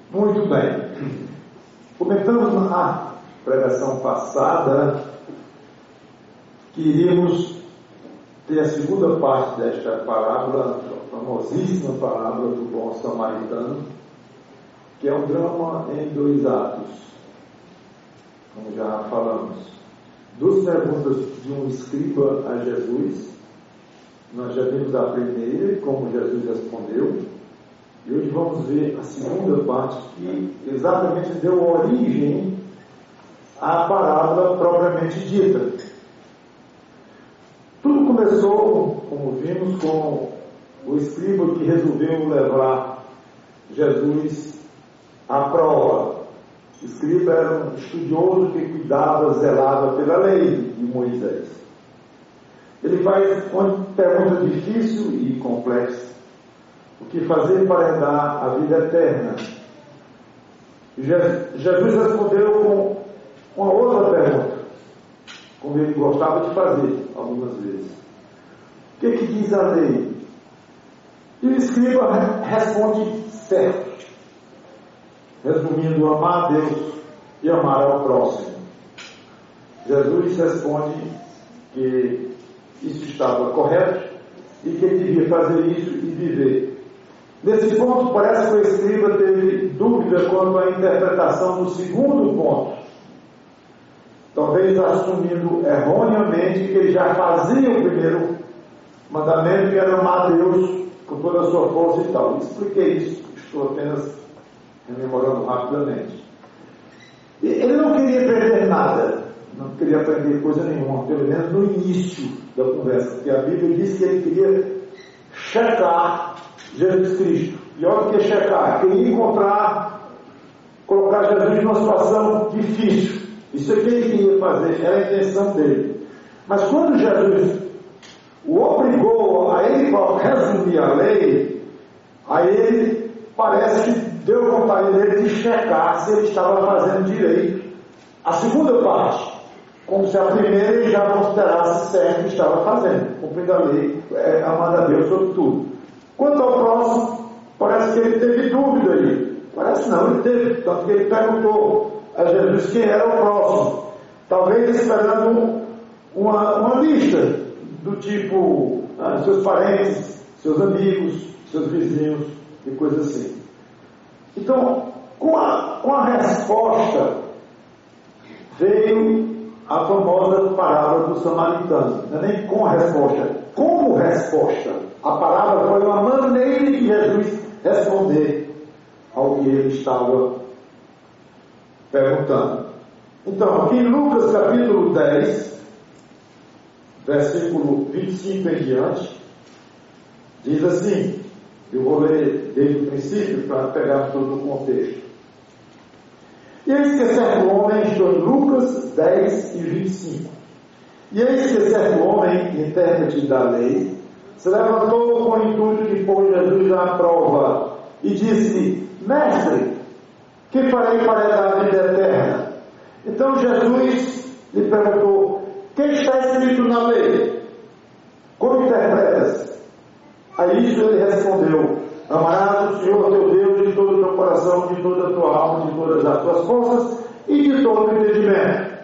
Muito bem. Comentamos na pregação passada que iríamos ter a segunda parte desta parábola, a famosíssima parábola do bom samaritano, que é um drama em 2 atos, como já falamos. 2 perguntas de um escriba a Jesus. Nós já vimos a primeira, como Jesus respondeu, e hoje vamos ver a segunda parte, que exatamente deu origem à parábola propriamente dita. Tudo começou, como vimos, com o escriba que resolveu levar Jesus à prova. O escriba era um estudioso que cuidava, zelava pela lei de Moisés. Ele faz uma pergunta difícil e complexa: o que fazer para herdar a vida eterna? Jesus respondeu com uma outra pergunta, como ele gostava de fazer algumas vezes: o que diz a lei? E o escriba responde certo, resumindo: amar a Deus e amar ao próximo. Jesus responde que isso estava correto e que ele devia fazer isso e viver. Nesse ponto, parece que o escriba teve dúvida quanto à interpretação do segundo ponto, talvez assumindo erroneamente que ele já fazia o primeiro mandamento, que era amar a Deus com toda a sua força e tal. Expliquei isso, estou apenas rememorando rapidamente. E ele não queria perder nada, não queria aprender coisa nenhuma, pelo menos no início da conversa, porque a Bíblia diz que ele queria checar Jesus Cristo. E olha o que é checar: queria colocar Jesus numa situação difícil. Isso é o que ele queria fazer, era a intenção dele. Mas quando Jesus o obrigou a ele resumir a lei, aí ele parece que deu vontade dele de checar se ele estava fazendo direito a segunda parte, como se a primeira ele já considerasse certo que estava fazendo, cumprindo a lei, amando a Deus sobre tudo. Quanto ao próximo, parece que ele teve dúvida aí. Parece não, ele teve, tanto que ele perguntou a Jesus quem era o próximo, talvez esperando uma lista do tipo seus parentes, seus amigos, seus vizinhos e coisas assim. Então, com a resposta veio a famosa parábola do samaritano. Não é nem com a resposta, como resposta. A parábola foi uma maneira de Jesus responder ao que ele estava perguntando. Então, aqui em Lucas capítulo 10, versículo 25 em diante, diz assim, eu vou ler desde o princípio para pegar todo o contexto. E eis que certo homem, estou em Lucas 10 e 25. E eis que certo homem, intérprete da lei, se levantou com o intuito de pôr Jesus à prova e disse-lhe: Mestre, que farei para herdar a vida eterna? Então Jesus lhe perguntou: que está escrito na lei? Como interpretas? A isso ele respondeu: amarás o Senhor teu Deus de todo o teu coração, de toda a tua alma, de todas as tuas forças e de todo o entendimento.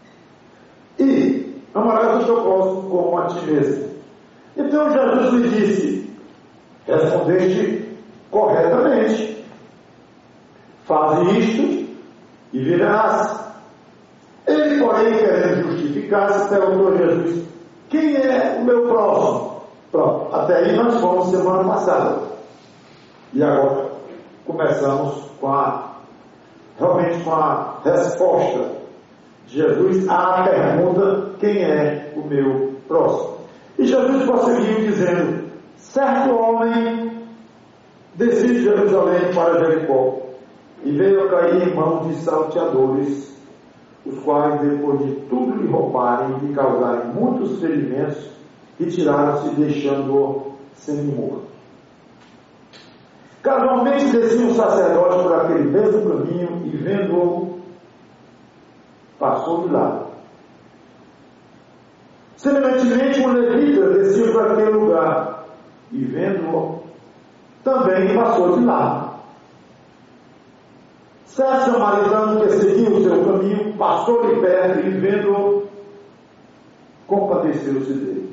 E amarás o teu próximo como a ti mesmo. Então Jesus lhe disse: respondeste corretamente. Faz isto e viverás. Ele, porém, querendo justificar-se, perguntou a Jesus: quem é o meu próximo? Pronto, até aí nós fomos semana passada. E agora começamos realmente com a resposta de Jesus à pergunta: quem é o meu próximo? E Jesus prosseguiu dizendo: certo homem descia de Jerusalém para Jericó e veio a cair em mãos de salteadores, os quais, depois de tudo lhe roubarem e lhe causarem muitos ferimentos, retiraram-se, deixando-o semi-morto. Casualmente descia um sacerdote por aquele mesmo caminho e, vendo-o, passou de lado. Semelhantemente, um levita descia por aquele lugar e, vendo-o, também passou de lado. Certo samaritano que seguiu o seu caminho, passou-lhe perto e, vendo-o, compadeceu-se dele.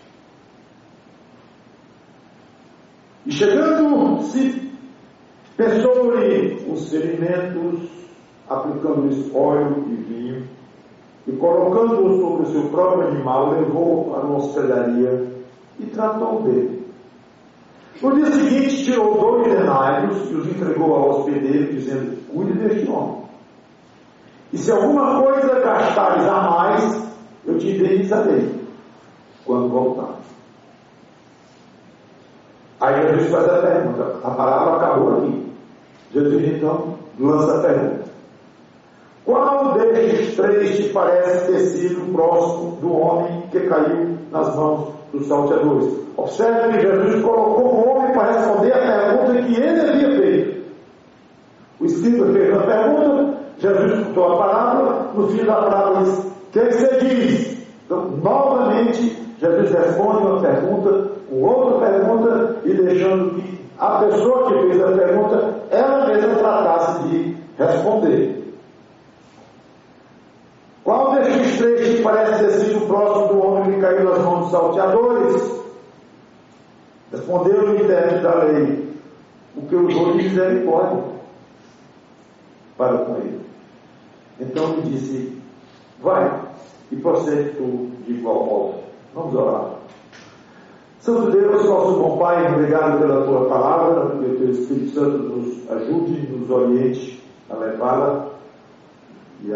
E chegando-se, pesou-lhe os ferimentos, aplicando-lhes óleo e vinho, e colocando-o sobre o seu próprio animal, levou-o para uma hospedaria e tratou dele. No dia seguinte, tirou 2 denários e os entregou ao hospedeiro, dizendo: cuide deste homem. E se alguma coisa gastares a mais, eu te indenizarei quando voltar. Aí Jesus faz a pergunta. A palavra acabou aqui. Jesus então lança a pergunta: qual destes 3 te parece ter sido próximo do homem que caiu nas mãos dos salteadores? Observe que Jesus colocou o homem para responder a pergunta que ele havia feito. O escriba fez a pergunta, Jesus escutou a palavra, no fim da palavra diz: o que você diz? Então, novamente, Jesus responde uma pergunta, com outra pergunta, e deixando que a pessoa que fez a pergunta, ela mesma tratasse de responder. Qual destes 3 te parece ter sido próximo do homem que caiu nas mãos dos salteadores? Respondeu-lhe o intérprete da lei: o que usou de misericórdia para com ele. Então lhe disse: vai e procede tu de igual modo. Vamos orar. Santo Deus, nosso bom Pai, obrigado pela tua palavra, que o teu Espírito Santo nos ajude, nos oriente a levá-la e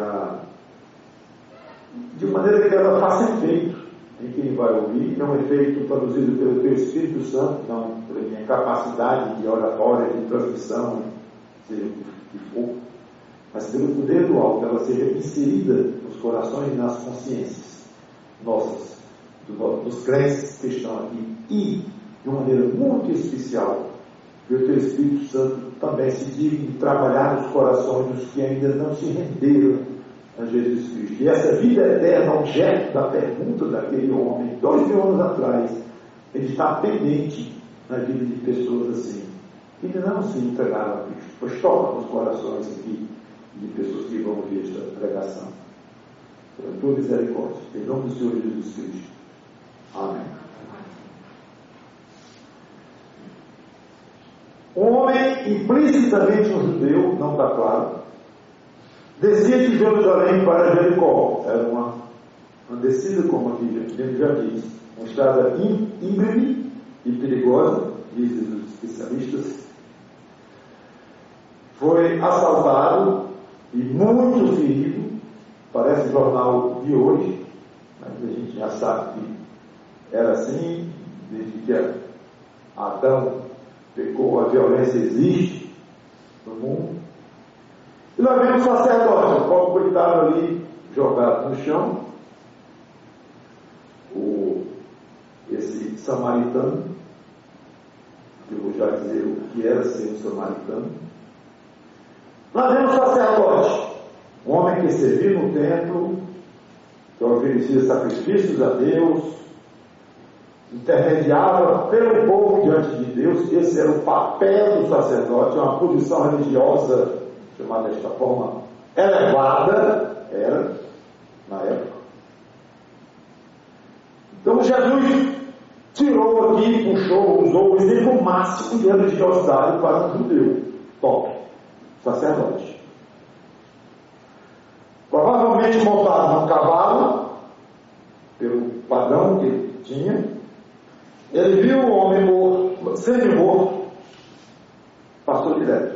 de maneira que ela faça efeito em quem vai ouvir, não efeito produzido pelo teu Espírito Santo, não pela minha capacidade de oratória, de transmissão, seja o que for, mas pelo poder do alto, ela seja inserida nos corações e nas consciências nossas, dos crentes que estão aqui, e de uma maneira muito especial, que o teu Espírito Santo também se digne de trabalhar nos corações dos que ainda não se renderam a Jesus Cristo. E essa vida eterna, objeto da pergunta daquele homem 2000 anos atrás, ele está pendente na vida de pessoas assim, que ainda não se entregaram a Cristo, pois toca nos corações aqui de pessoas que vão ouvir esta pregação. Pela tua misericórdia, em nome do Senhor Jesus Cristo. Amém. Um homem, implicitamente um judeu, não está claro, descia de Jerusalém para Jericó. Era uma descida, como aqui já diz, uma estrada íngreme e perigosa, dizem os especialistas. Foi assaltado e muito ferido. Parece jornal de hoje, mas a gente já sabe que era assim, desde que Adão pecou, a violência existe no mundo. E lá vem o sacerdote, o pobre coitado ali, jogado no chão, esse samaritano, que eu vou já dizer o que era ser um samaritano. Lá vem o sacerdote, um homem que servia no templo, que oferecia sacrifícios a Deus, intermediava pelo povo diante de Deus. Esse era o papel do sacerdote, uma posição religiosa, chamada desta forma, elevada, era, na época. Então Jesus tirou aqui, puxou, usou o exemplo máximo de religiosidade para um judeu, top, sacerdote. Provavelmente montado num cavalo, pelo padrão que ele tinha. Ele viu o homem morto, semi-morto, passou direto.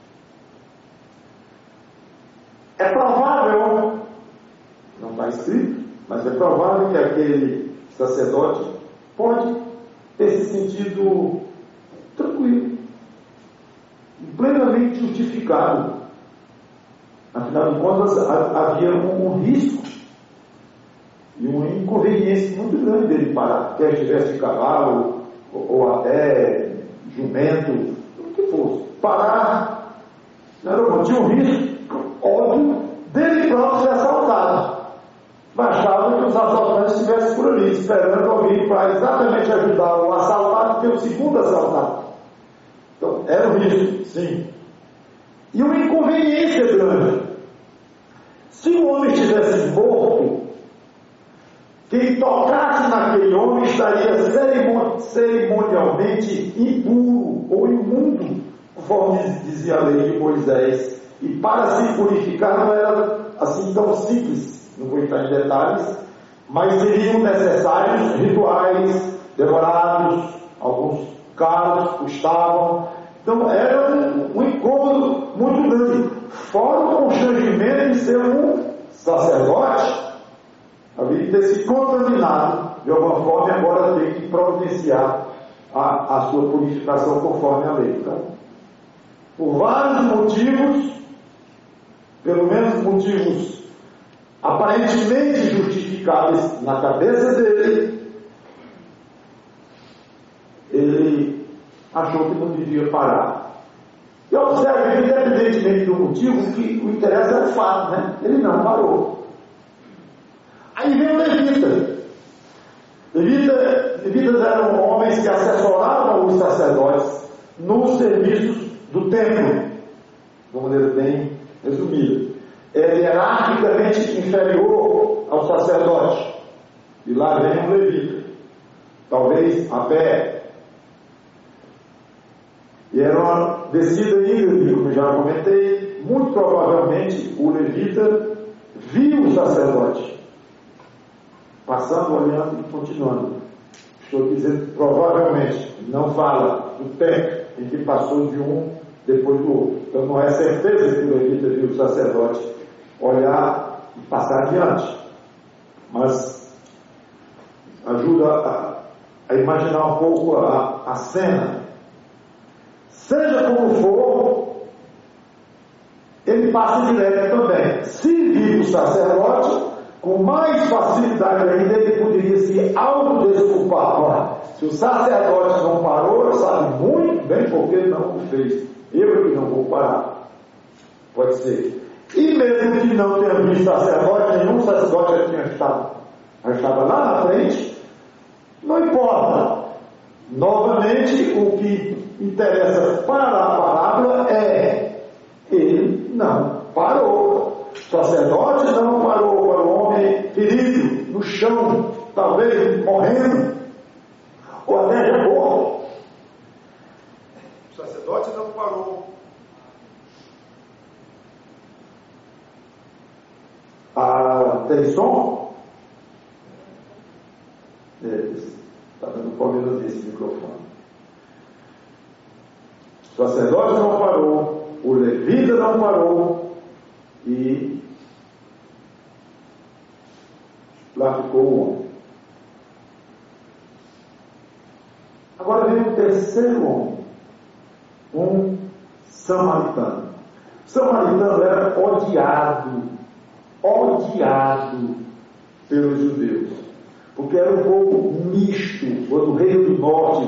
É provável, não está escrito, mas é provável que aquele sacerdote pode ter se sentido tranquilo, plenamente justificado. Afinal de contas, havia um risco e uma inconveniência muito grande dele parar, quer estivesse de cavalo, ou até jumento, o que fosse. Parar, não tinha um risco, óbvio, dele próprio ser assaltado. Bastava que os assaltantes estivessem por ali, esperando alguém para exatamente ajudar o assaltado, que é o segundo assaltado. Então, era um risco, sim. E uma inconveniência grande. Se o homem estivesse morto, quem tocasse naquele homem estaria cerimonialmente impuro ou imundo, conforme dizia a lei de Moisés. E para se purificar não era assim tão simples, não vou entrar em detalhes, mas seriam necessários rituais demorados, alguns caros custavam. Então era um incômodo muito grande, fora o constrangimento de ser um sacerdote, havia de ter se contaminado de alguma forma e agora tem que providenciar a sua purificação conforme a lei. Então, por vários motivos, pelo menos motivos aparentemente justificáveis na cabeça dele, ele achou que não devia parar. E observe, independentemente do motivo, que o interesse é o fato, né? Ele não parou. Aí vem o levita. Levitas eram homens que assessoravam os sacerdotes nos serviços do templo, de uma maneira bem resumida. É hierarquicamente inferior ao sacerdote. E lá vem um levita, talvez a pé. E era uma descida íngreme, como já comentei. Muito provavelmente o levita viu o sacerdote passando, olhando e continuando. Estou dizendo provavelmente, não fala do tempo em que passou de um depois do outro. Então não é certeza que o levita viu o sacerdote olhar e passar adiante, mas ajuda a imaginar um pouco a cena. Seja como for, ele passa direto também. Se viu o sacerdote, com mais facilidade ainda ele poderia se autodesculpar. Se o sacerdote não parou, ele sabe muito bem porque não o fez. Eu que não vou parar. Pode ser. E mesmo que não tenha visto sacerdote, nenhum sacerdote já estava lá na frente, não importa. Novamente, o que interessa para a parábola é ele não parou. O sacerdote não parou para o homem ferido no chão, talvez morrendo, ou até já morto. O sacerdote não parou. Tem som? Está dando problema nesse microfone. O sacerdote não parou, o levita não parou, e lá ficou o homem. Agora vem o terceiro homem, um samaritano. O samaritano era odiado pelos judeus, porque era um povo misto. Quando o reino do norte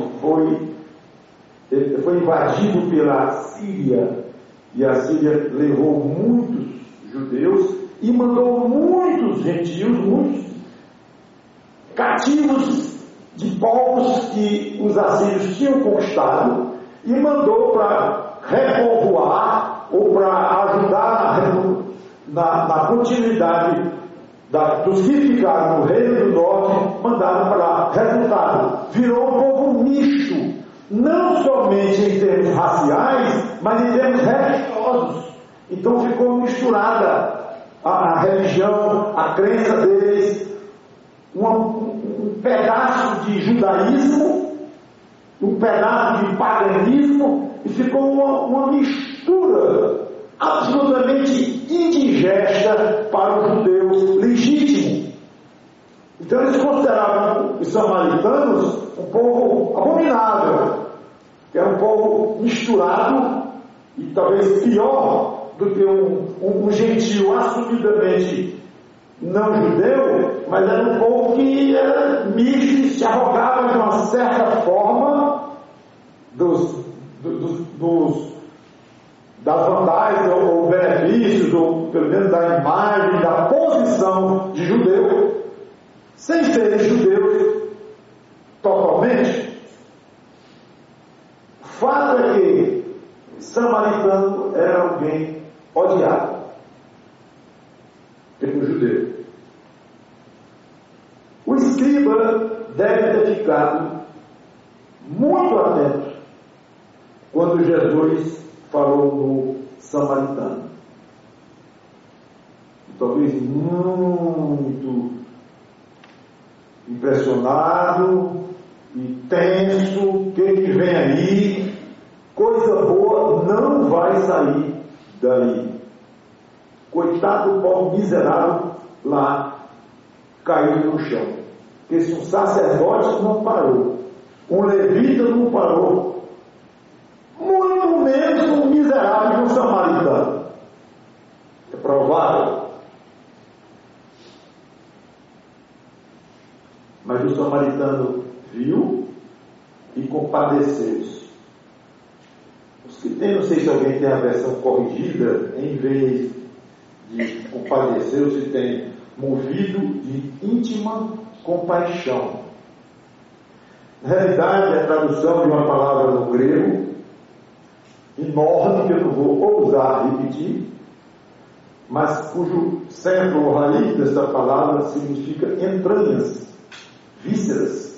foi invadido pela Síria, e a Síria levou muitos judeus e mandou muitos gentios, muitos cativos de povos que os assírios tinham conquistado, e mandou para repovoar ou para ajudar na continuidade dos que ficaram no reino do norte. Mandaram para resultado, virou um povo misto, não somente em termos raciais, mas em termos religiosos. Então ficou misturada a religião, a crença deles, um pedaço de judaísmo, um pedaço de paganismo, e ficou uma mistura absolutamente indigesta para o judeu legítimo. Então eles consideravam os samaritanos um povo abominável, que era um povo misturado, e talvez pior do que um gentio assumidamente não judeu, mas era um povo que era misto e se arrogava de uma certa forma das vantagens ou benefícios, ou pelo menos da imagem, da posição de judeu, sem serem judeus totalmente. O fato é que samaritano era alguém odiado pelo judeu. O escriba deve ter ficado muito atento quando Jesus falou no samaritano. Talvez muito impressionado e tenso. O que vem aí? Coisa boa não vai sair daí. Coitado do povo miserável lá, caído no chão. Porque se um sacerdote não parou, um levita não parou, muito menos um miserável, um samaritano. É provável. Mas o samaritano viu e compadeceu-se. Os que tem, não sei se alguém tem a versão corrigida, em vez de compadecer-se, tem movido de íntima compaixão. Na realidade, é a tradução de uma palavra no grego enorme, que eu não vou ousar repetir, mas cujo centro ou raiz dessa palavra significa entranhas, vísceras.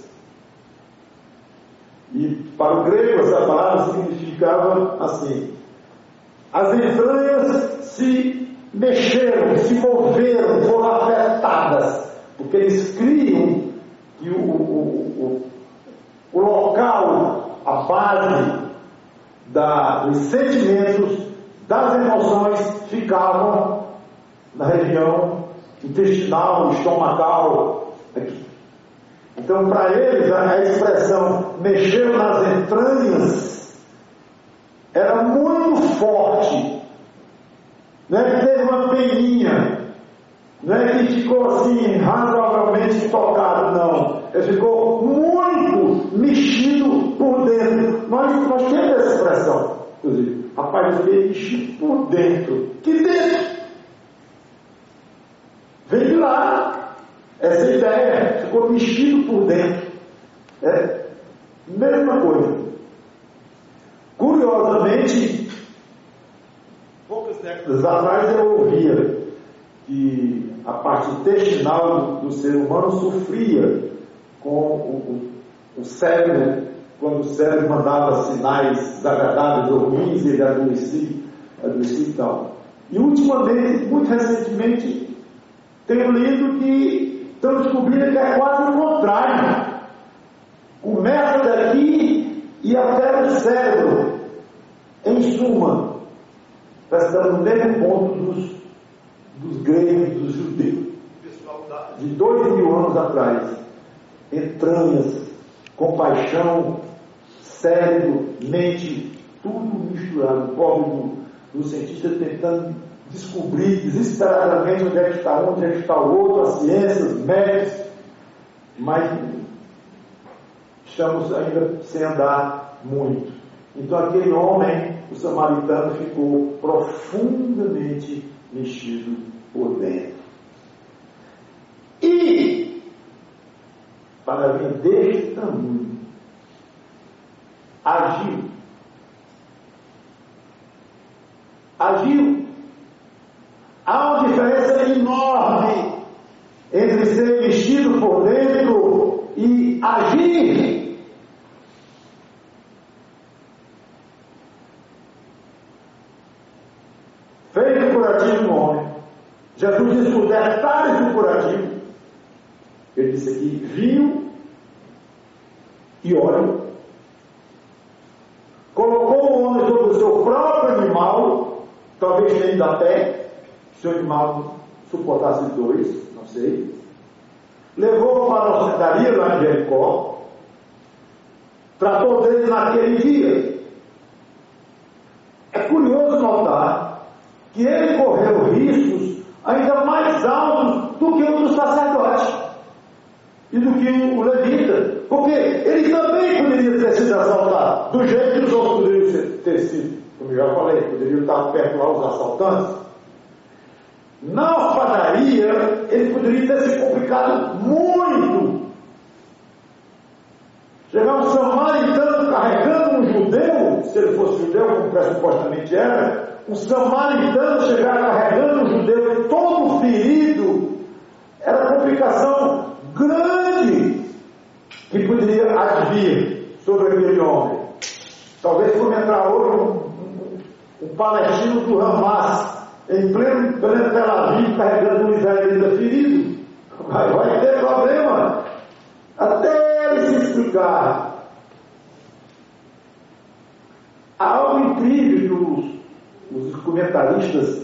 E para o grego essa palavra significava assim: as entranhas se mexeram, se moveram, foram afetadas, porque eles criam que o local, a base dos sentimentos, das emoções ficavam na região intestinal, estomacal, aqui. Então, para eles, a expressão mexeu nas entranhas era muito forte. Não é que teve uma peninha, não é que ficou assim, razoavelmente tocado, não. Ele ficou muito mexido por dentro. Nós temos essa expressão, inclusive. Rapaz, eu fiquei mexido por dentro. Que dentro? Vem de lá. Essa ideia ficou mexido por dentro. É mesma coisa. Curiosamente, poucas décadas atrás eu ouvia que a parte intestinal do ser humano sofria com o cérebro, quando o cérebro mandava sinais desagradáveis ou ruins, ele adoecia e tal. E ultimamente, muito recentemente, tenho lido que estão descobrindo que é quase o contrário. Começa daqui e até o cérebro. Em suma, vai estar no mesmo ponto dos gregos, dos judeus. De 2000 anos atrás. Entranhas, compaixão, cérebro, mente, tudo misturado. O pobre do cientista tentando descobrir desesperadamente onde é que está o outro, a ciência, os médicos, mas estamos ainda sem andar muito. Então aquele homem, o samaritano, ficou profundamente mexido por dentro. E, para vir deste tamanho, agiu. Há uma diferença enorme entre ser mexido por dentro e agir. Fez o curativo no homem. Jesus disse os detalhes do curativo. Ele disse aqui: vinho e óleo. Colocou o homem sobre o seu próprio animal, talvez nem da pé. Se o animal suportasse 2, não sei. Levou para a hospedaria lá de Jericó. Tratou dele naquele dia. É curioso notar que ele correu riscos ainda mais altos do que o do sacerdote e do que o levita. Porque ele também poderia ter sido assaltado, do jeito que os outros poderiam ter sido. Como eu já falei, poderiam estar perto lá os assaltantes. Na hospedaria, ele poderia ter se complicado muito. Chegar um samaritano carregando um judeu, se ele fosse judeu, como pressupostamente era, um samaritano chegar carregando um judeu todo ferido, era uma complicação grande que poderia advir sobre aquele homem. Talvez como entrar hoje um palestino do Hamas em pleno Tel Aviv carregando um israelita ferido. Vai ter problema até ele se explicar. Há algo incrível que os comentaristas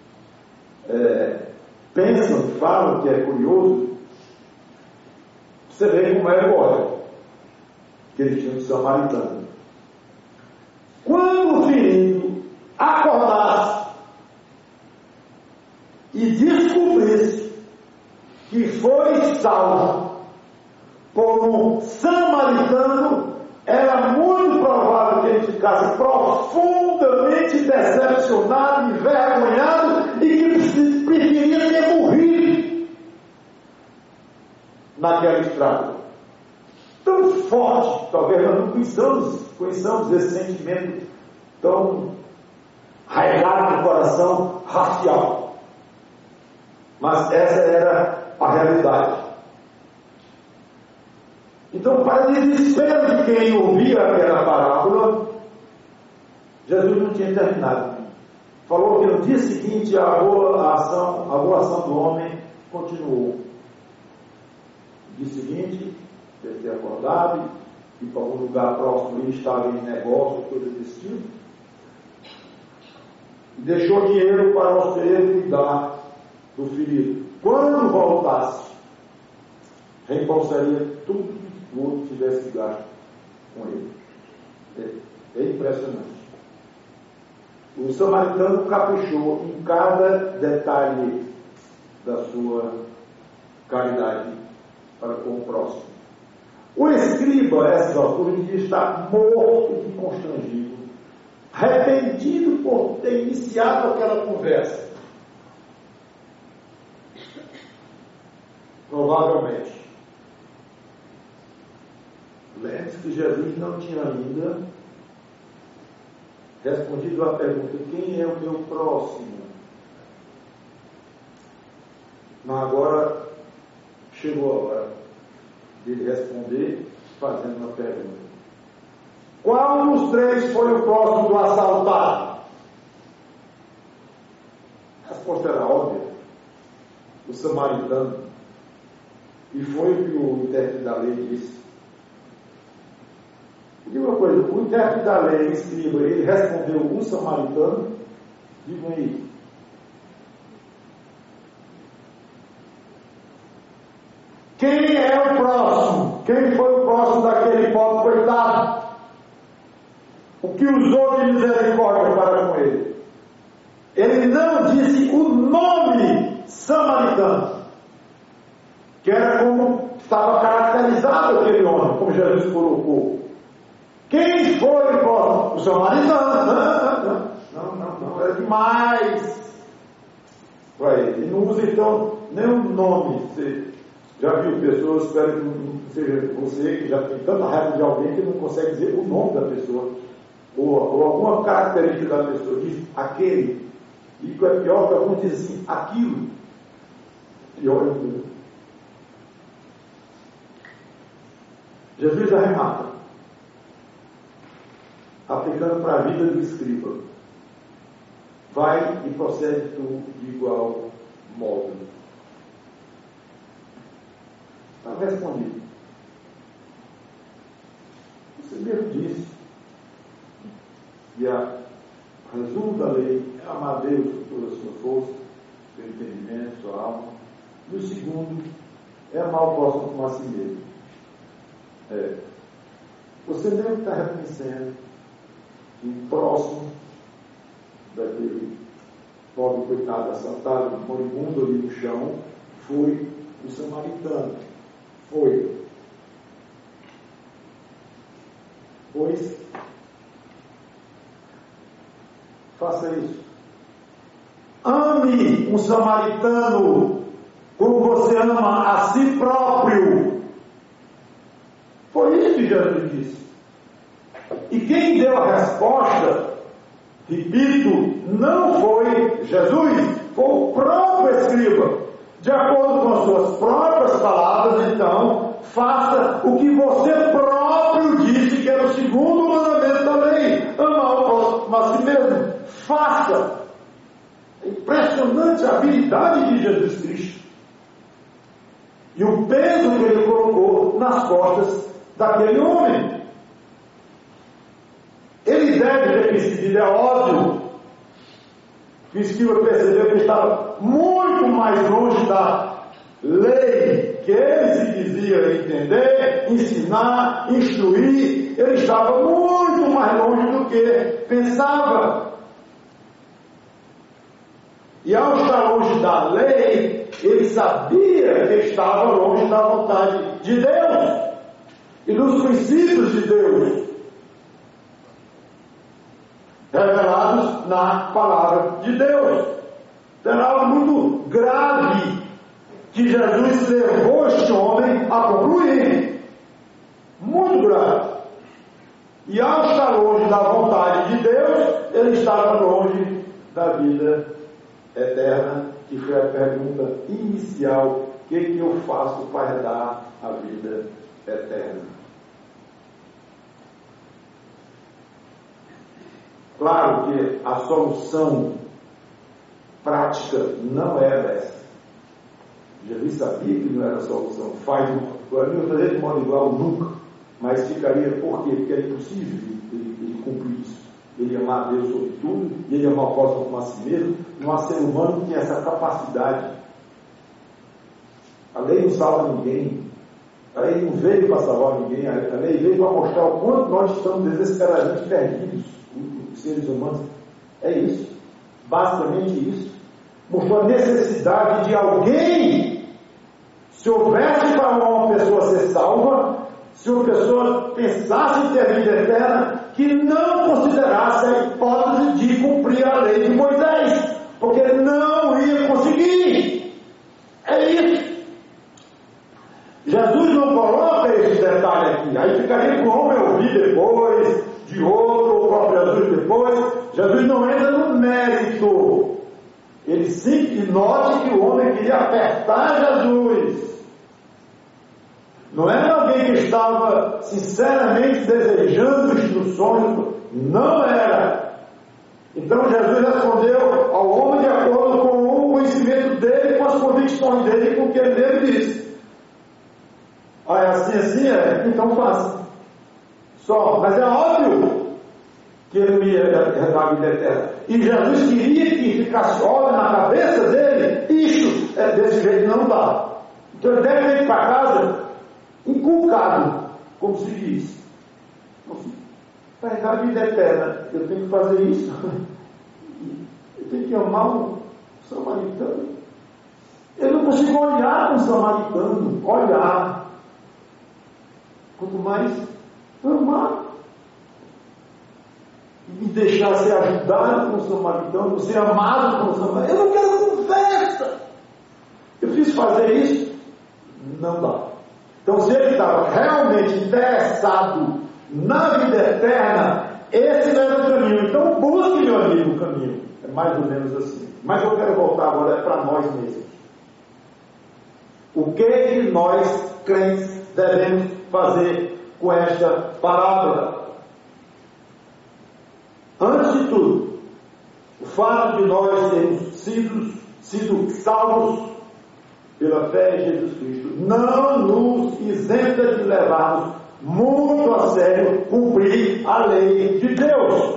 pensam, falam que é curioso. Você vê como é lógico que eles tinham de samaritano. Quando o ferido acordasse e descobrisse que foi salvo por um samaritano, era muito provável que ele ficasse profundamente decepcionado, envergonhado e que preferia ter morrido naquela estrada. Tão forte, talvez nós não conheçamos esse sentimento tão arraigado no coração racial. Mas essa era a realidade. Então, para desespero de quem ouvia aquela parábola, Jesus não tinha terminado. Falou que no dia seguinte a boa ação do homem continuou. No dia seguinte, ele ter acordado, ir para algum lugar próximo e estava em negócio, coisa desse tipo. E deixou dinheiro para o hospedeiro cuidar do ferido. Quando voltasse, reembolsaria tudo que o outro tivesse gasto com ele. É impressionante. O samaritano caprichou em cada detalhe da sua caridade para com o próximo. O escriba, a essas alturas, devia estar morto e constrangido, arrependido por ter iniciado aquela conversa. Provavelmente. Lembre-se que Jesus não tinha ainda respondido à pergunta: quem é o meu próximo? Mas agora chegou a hora de responder fazendo uma pergunta: qual dos três foi o próximo do assaltado? A resposta era óbvia: o samaritano. E foi o que o intérprete da lei disse. E diga uma coisa: o intérprete da lei, o escriba, ele respondeu um samaritano? Digam aí. Quem é o próximo? Quem foi o próximo daquele pobre coitado? O que usou de misericórdia para com ele? Ele não disse o nome samaritano, que era como estava caracterizado aquele homem, como Jesus colocou. Quem foi o próximo? O samaritano. Não, era demais para ele. Ele não usa então nem o nome. Você já viu pessoas, espero que não seja você, que já tem tanta raiva de alguém que não consegue dizer o nome da pessoa, ou alguma característica da pessoa, diz aquele. E o que é pior, que alguns dizem assim, aquilo. Pior é tudo. Jesus arremata, aplicando para a vida do escriba. Vai e procede tu de igual modo. Está respondido. Você mesmo disse. E a resumo da lei é amar Deus por toda a sua força, seu entendimento, sua alma. E o segundo é amar o próximo como a si mesmo. Você mesmo está reconhecendo que o próximo daquele pobre coitado assaltado, moribundo ali no chão, foi o samaritano. Foi. Pois, faça isso. Ame um samaritano como você ama a si próprio. Foi isso que Jesus disse. E quem deu a resposta Repito, não foi Jesus, foi o próprio escriba. De acordo com as suas próprias palavras, então, faça o que você próprio disse que era o segundo mandamento da lei: amar o próximo a si mesmo. Faça. É impressionante a habilidade de Jesus Cristo e o peso que ele colocou nas costas daquele homem. Ele deve ter percebido, é óbvio, que o escriba percebeu que estava muito mais longe da lei que ele se dizia entender, ensinar, instruir. Ele estava muito mais longe do que pensava. E ao estar longe da lei, ele sabia que estava longe da vontade de Deus e dos princípios de Deus revelados na palavra de Deus. Era algo muito grave que Jesus levou este homem a concluir. Muito grave. E ao estar longe da vontade de Deus, ele estava longe da vida eterna, que foi a pergunta inicial: o que eu faço para herdar a vida eterna? Claro que a solução prática não era essa. Jesus sabia que não era a solução. Agora não ia fazer de modo igual nunca, mas ficaria por quê? Porque é impossível ele cumprir isso. Ele amar a Deus sobre tudo, e ele amar o próximo como a si mesmo. Não há ser humano que tem essa capacidade. A lei não salva ninguém. A lei não veio para salvar ninguém. A lei veio para mostrar o quanto nós estamos desesperadamente perdidos, os seres humanos. É isso. Basicamente isso. Mostrou a necessidade de alguém. Se houvesse para uma pessoa ser salva, se uma pessoa pensasse em ter vida eterna, que não considerasse a hipótese de cumprir a lei de Moisés, porque não ia conseguir. É isso. Jesus não coloca esse detalhe aqui. Aí ficaria com o homem ouvir depois, de outro, o próprio Jesus depois. Jesus não entra no mérito. Ele sim, note que o homem queria apertar Jesus. Não era alguém que estava sinceramente desejando instruções. Não era. Então Jesus respondeu ao homem de acordo com o conhecimento dele, com as convicções dele, com o que ele mesmo disse. Ah, é assim é? Então faça. Só. Mas é óbvio que ele não ia herdar a vida eterna. E Jesus queria que ficasse óbvio na cabeça dele: isso desse jeito não dá. Então ele deve ir para casa inculcado, como se diz. Para herdar a vida eterna, eu tenho que fazer isso. Eu tenho que amar o samaritano. Eu não consigo olhar para o samaritano. Olhar. Quanto mais amar. E me deixar ser ajudado com o samaritano, ser amado com o samaritano. Eu não quero conversa. Eu fiz fazer isso. Não dá. Então, se ele estava realmente interessado na vida eterna, esse não era o caminho. Então, busque, meu amigo, o caminho. É mais ou menos assim. Mas eu quero voltar agora para nós mesmos. O que nós, crentes, devemos fazer com esta parábola? Antes de tudo, o fato de nós termos sido salvos pela fé em Jesus Cristo não nos isenta de levarmos muito a sério cumprir a lei de Deus.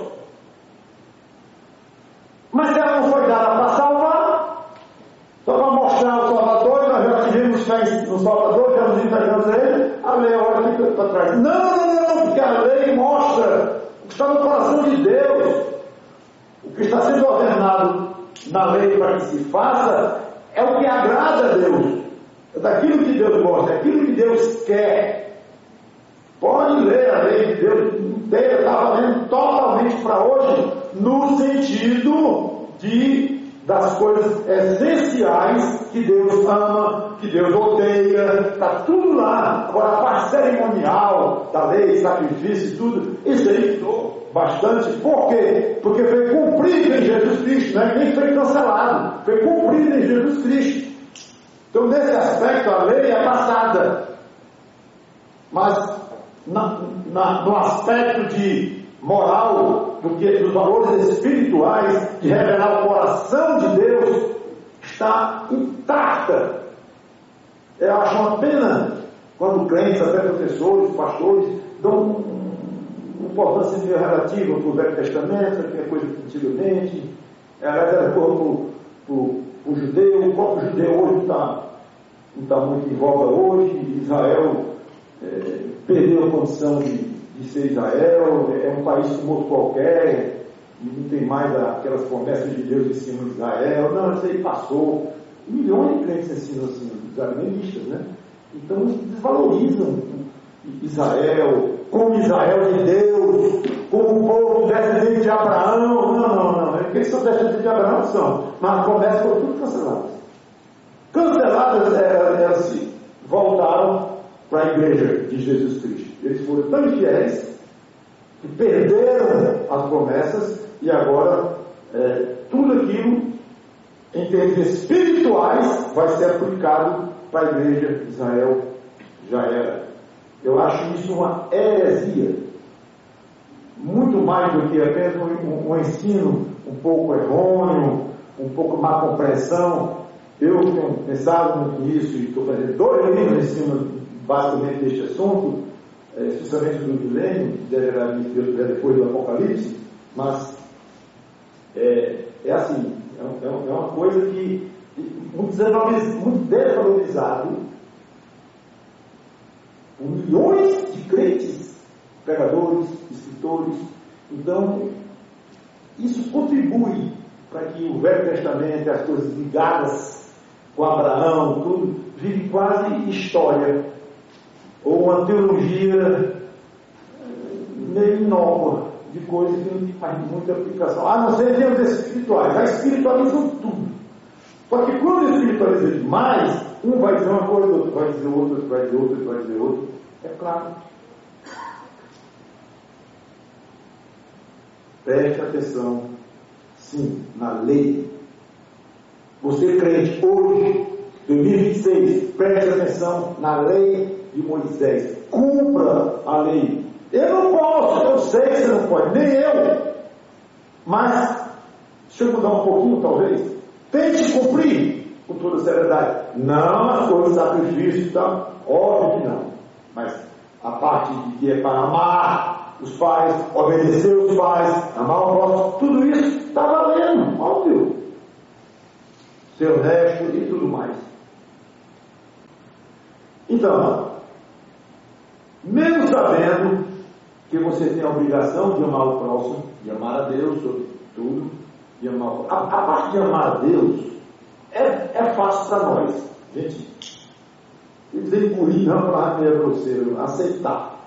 Mas ela não foi dada para salvar, só para mostrar o Salvador, e nós já tivemos fé no Salvador, já nos entregamos a ele, a lei agora fica para trás. Não, porque a lei mostra o que está no coração de Deus. O que está sendo ordenado na lei para que se faça é o que agrada a Deus. É daquilo que Deus gosta, é aquilo que Deus quer. Pode ler a lei de Deus inteira, está valendo totalmente para hoje, no sentido das coisas essenciais que Deus ama, que Deus odeia, está tudo lá. Agora a parte cerimonial da lei, sacrifício e tudo, isso aí ficou bastante. Por quê? Porque foi cumprido em Jesus Cristo, não é nem foi cancelado, foi cumprido em Jesus Cristo. Então, nesse aspecto, a lei é passada. Mas, no aspecto de moral, dos valores espirituais, de revelar o coração de Deus, está intacta. Eu acho uma pena quando crentes, até professores, pastores, dão importância meio relativa para o Velho Testamento, que é coisa que antigamente, era coisa para o judeu. O próprio judeu hoje não está muito em voga hoje. Israel perdeu a condição de ser Israel, é um país como outro qualquer, não tem mais aquelas promessas de Deus em cima de Israel. Não, isso aí passou. Milhões de crentes ensinam assim, os adventistas, né? Então eles desvalorizam Israel, como Israel de Deus, como o povo descendente de Abraão. Não. Eles são descendentes de Abraão, são, mas as promessas foram tudo canceladas. Canceladas, elas se voltaram para a igreja de Jesus Cristo. Eles foram tão infiéis que perderam as promessas e agora tudo aquilo, em termos espirituais, vai ser aplicado para a igreja de Israel. Já era. Eu acho isso uma heresia, muito mais do que apenas um ensino um pouco errôneo, um pouco má compreensão. Eu tenho pensado muito nisso e estou fazendo 2 livros em cima basicamente deste assunto, especialmente do milênio, que deverá depois do Apocalipse, mas é assim, é uma coisa que muito desvalorizado por milhões de crentes, pregadores, escritores. Então, isso contribui para que o Velho Testamento, as coisas ligadas com Abraão, tudo, vire quase história, ou uma teologia meio inócua, de coisas que não faz muita aplicação. A não ser em termos espirituais, já espiritualizam tudo. Só que quando espiritualiza demais, um vai dizer uma coisa, outro vai dizer outra, outro vai dizer outra, outro vai dizer outra. É claro. Preste atenção, sim, na lei. Você crente hoje, 2026, preste atenção na lei de Moisés. Cumpra a lei. Eu não posso, eu sei que você não pode, nem eu. Mas, deixa eu mudar um pouquinho, talvez. Tente cumprir com toda seriedade. Não as coisas de sacrifício e tal, óbvio que não. Mas a parte de que é para amar os pais, obedecer os pais, amar o próximo, tudo isso está valendo, óbvio. Ser honesto e tudo mais. Então, mesmo sabendo que você tem a obrigação de amar o próximo, de amar a Deus sobre tudo, de amar a parte de amar a Deus é fácil para nós, gente. E dizer engolir, não para meia grosseiro, aceitar.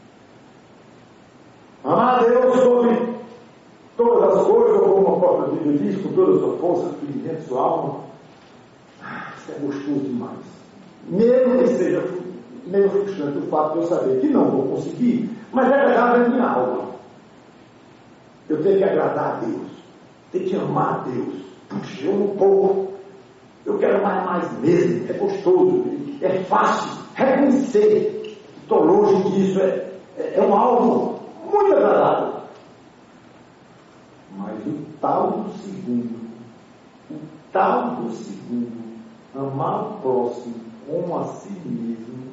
Amar a Deus sobre todas as coisas, como a própria Bíblia diz, com toda a sua força, inteligência, sua alma. Isso é gostoso demais. Mesmo que seja meio frustrante o fato de eu saber que não vou conseguir, mas é agradável a minha alma. Eu tenho que agradar a Deus, tenho que amar a Deus. Puxa, eu não pouco, eu quero mais mesmo, é gostoso, é fácil reconhecer. Estou longe disso, é um algo muito agradável. Mas o tal do segundo, amar o próximo como a si mesmo.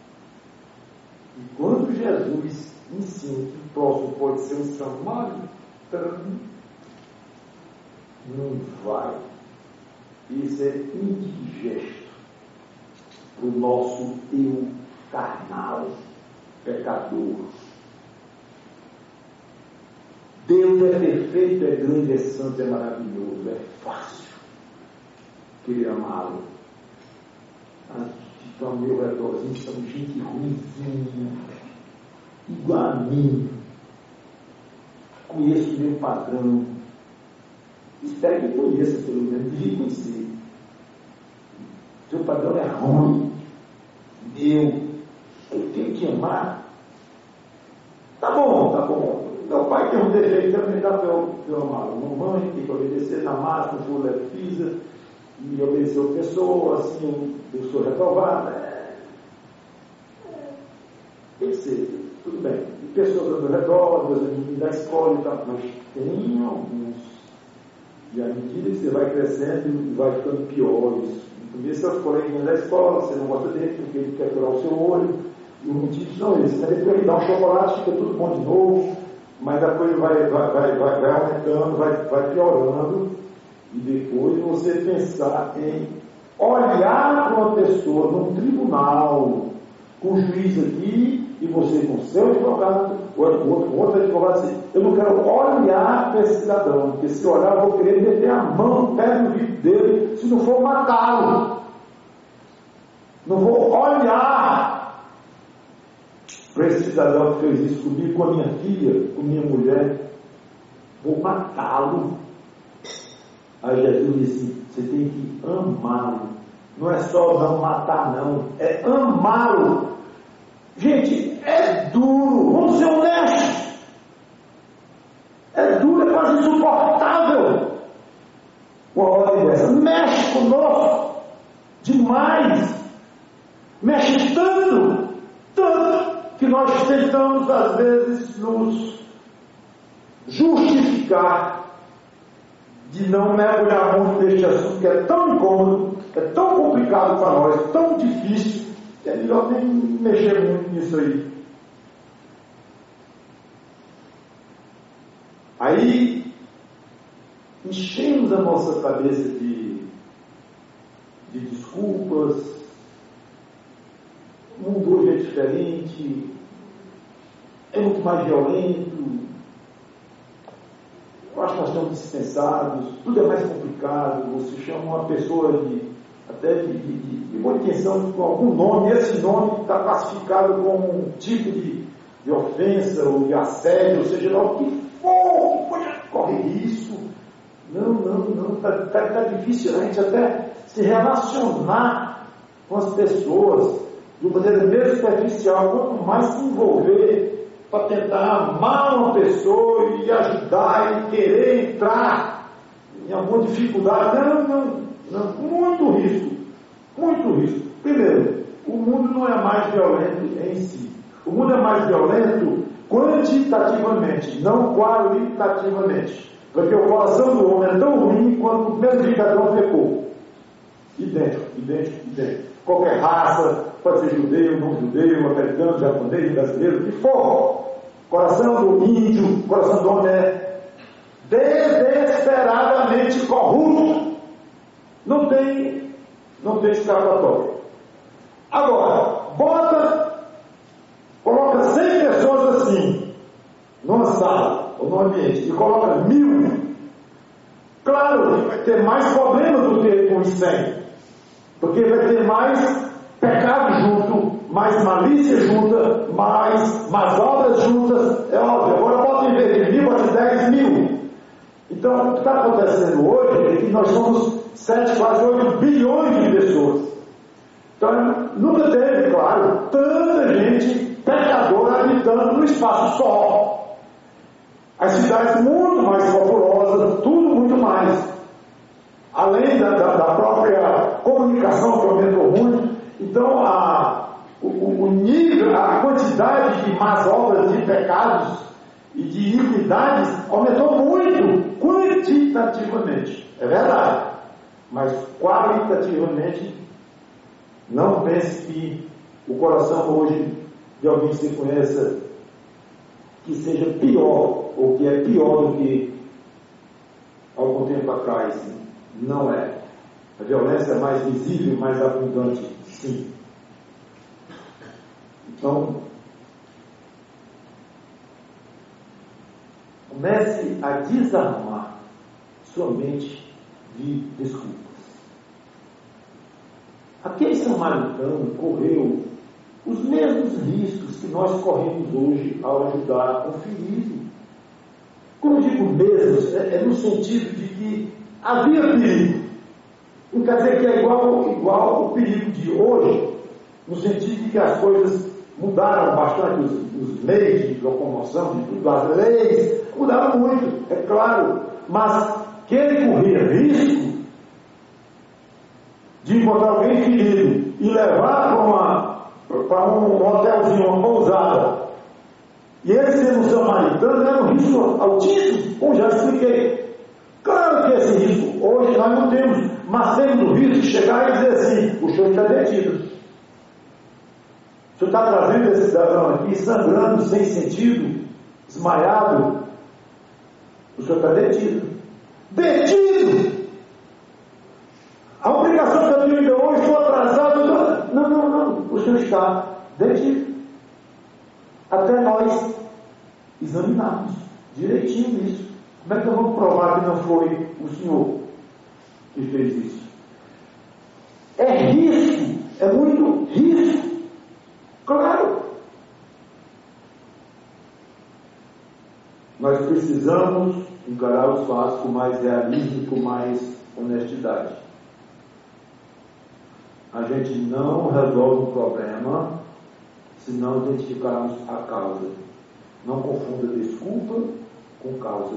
E quando Jesus ensina que o próximo pode ser um samaritano, não vai. Isso é indigesto para o nosso eu carnal, pecador. Deus é perfeito, é grande, é santo, é maravilhoso, é fácil querer amá-lo. As que estão ao meu redorzinho são gente ruimzinha, igual a mim. Conheço o meu padrão. Espero que conheça, pelo menos, devia conhecer. Seu padrão é ruim. Eu tenho que amar. Tá bom. Meu pai tem um mãe, tem que obedecer na máxima, o Lula pisa, e obedeceu pessoa, assim, eu sou reprovado. Tem que ser, tudo bem. E pessoas ao meu redor, meus amigos da escola e tal, mas tem alguns. E à medida que você vai crescendo, vai ficando piores. No começo, seus coleguinhas da escola, você não gosta dele porque ele quer curar o seu olho, e o motivo são esses. Mas depois ele dá um chocolate, fica tudo bom de novo, mas a coisa vai aumentando, vai piorando, e depois você pensar em olhar para uma pessoa num tribunal, com o juiz aqui, e você com o seu advogado, o outro advogado assim, eu não quero olhar para esse cidadão, porque se olhar eu vou querer meter a mão no pé do vidro dele, se não for matá-lo. Não vou olhar para esse cidadão que fez isso comigo, com a minha filha, com a minha mulher, vou matá-lo. Aí Jesus disse, você tem que amá-lo. Não é só não matar, não, é amá-lo. Gente, é duro, vamos ser honestos. É duro, é quase insuportável. Uma ordem dessa mexe conosco demais. Mexe tanto que nós tentamos às vezes nos justificar de não mergulhar muito neste assunto que é tão incômodo, é tão complicado para nós, tão difícil, que é melhor nem mexer muito nisso aí. Aí enchemos a nossa cabeça de desculpas. O mundo hoje é diferente, é muito mais violento. Eu acho que nós estamos dispensados, tudo é mais complicado. Você chama uma pessoa de boa intenção com algum nome, esse nome está classificado como um tipo de ofensa ou de assédio, ou seja lá o que for, que pode correr isso. Não, está difícil a gente até se relacionar com as pessoas de uma maneira meio superficial, quanto mais se envolver para tentar amar uma pessoa e ajudar e querer entrar em alguma dificuldade. Não, muito risco. Primeiro, o mundo não é mais violento em si. O mundo é mais violento quantitativamente, não qualitativamente. Porque o coração do homem é tão ruim quanto o mesmo cidadão pecou. Idêntico. Qualquer raça, pode ser judeu, não judeu, americano, japonês, brasileiro, o que for. Coração do índio, coração do homem é desesperadamente corrupto. Não tem escapatória. Agora, coloca 100 pessoas assim, numa sala ou num ambiente, e coloca 1000. Claro, vai ter mais problema do que com os 100. Porque vai ter mais pecado junto, mais malícia junta, mais obras juntas. É óbvio, agora bota em vez de 1000, bota 10.000. Então, o que está acontecendo hoje é que nós somos 7, quase 8 bilhões de pessoas. Então, nunca teve, claro, tanta gente pecadora habitando no espaço só. As cidades muito mais populosas, tudo muito mais. Além da própria comunicação que aumentou muito. Então, o nível, a quantidade de más obras, de pecados e de iniquidades aumentou muito, quantitativamente. É verdade. Mas qualitativamente, não pense que o coração hoje de alguém que você conheça que seja pior, ou que é pior do que algum tempo atrás. Não é. A violência é mais visível, mais abundante, sim. Então, comece a desarmar sua mente de desculpas. Aquele samaritano correu os mesmos riscos que nós corremos hoje ao ajudar o ferido. Quando eu digo mesmos, é no sentido de que havia perigo. Não quer dizer que é igual o perigo de hoje, no sentido de que as coisas mudaram bastante, os meios de locomoção, de tudo, as leis mudaram muito, é claro. mas que ele corria risco de encontrar alguém ferido e levar para um hotelzinho, uma pousada, e ele sendo um samaritano, era um risco altíssimo, como já expliquei. Claro que esse risco hoje nós não temos, mas temos o risco de chegar e dizer assim: o senhor está detido. O senhor está trazendo esse cidadão aqui sangrando, sem sentido, desmaiado. O senhor está detido. Detido! A obrigação que eu tenho ainda hoje, estou atrasado. Não. O senhor está detido. Até nós examinarmos direitinho isso. Como é que eu vou provar que não foi o senhor que fez isso? É risco, é muito risco. Claro. Nós precisamos encarar os fatos com mais realismo e com mais honestidade. A gente não resolve o problema se não identificarmos a causa. Não confunda desculpa com causa.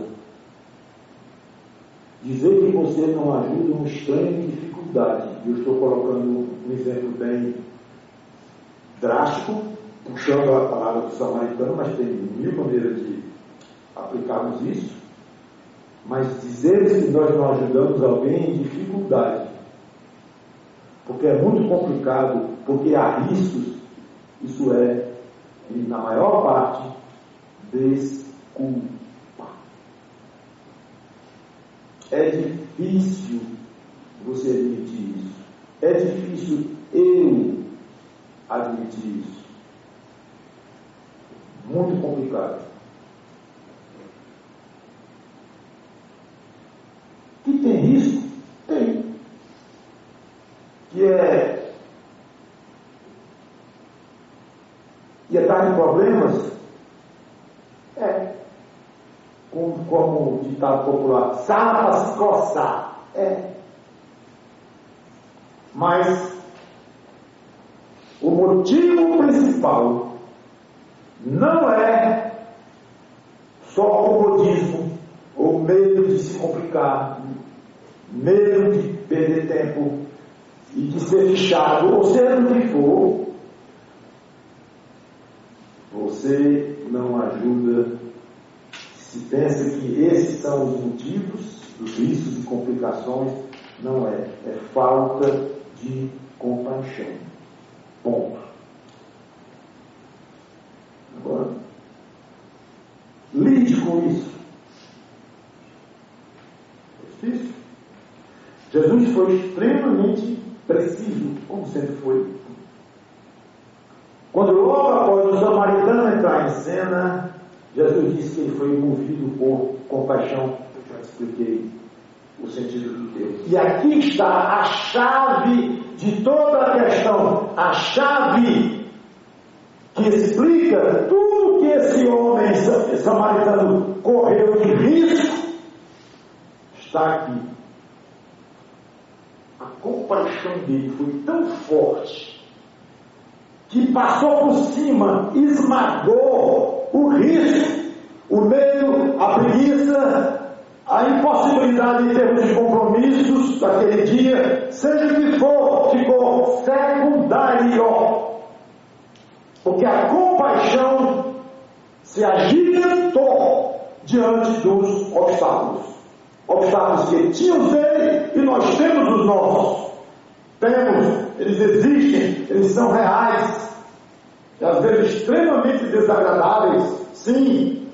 Dizer que você não ajuda um estranho em dificuldade. Eu estou colocando um exemplo bem drástico, puxando a palavra do samaritano, mas tem mil maneiras de aplicarmos isso. Mas dizer que nós não ajudamos alguém em dificuldade, porque é muito complicado, porque há riscos, isso é, na maior parte, desculpa. É difícil você admitir isso. É difícil eu admitir isso. Muito complicado. Que tem risco? Tem. Que é estar em problemas? É. Como o ditado popular, sara se coçar. É. Mas o motivo principal não é só comodismo ou medo de se complicar, medo de perder tempo e de ser fechado, ou seja o que for. Você não ajuda se pensa que esses são os motivos dos riscos e complicações. Não é. É falta de compaixão. Ponto. Agora, lide com isso. É difícil. Jesus foi extremamente preciso, como sempre foi. Quando logo após o samaritano entrar em cena, Jesus disse que ele foi movido por compaixão. Eu já expliquei o sentido do termo. E aqui está a chave de toda a questão. A chave que explica tudo que esse homem samaritano correu de risco está aqui. A compaixão dele foi tão forte que passou por cima, esmagou o risco, o medo, a preguiça, a impossibilidade em termos de compromissos daquele dia, seja o que for, ficou secundário. Porque a compaixão se agigantou diante dos obstáculos. Obstáculos que tinham dele e nós temos os nossos. Temos, eles existem, eles são reais. E às vezes extremamente desagradáveis, sim.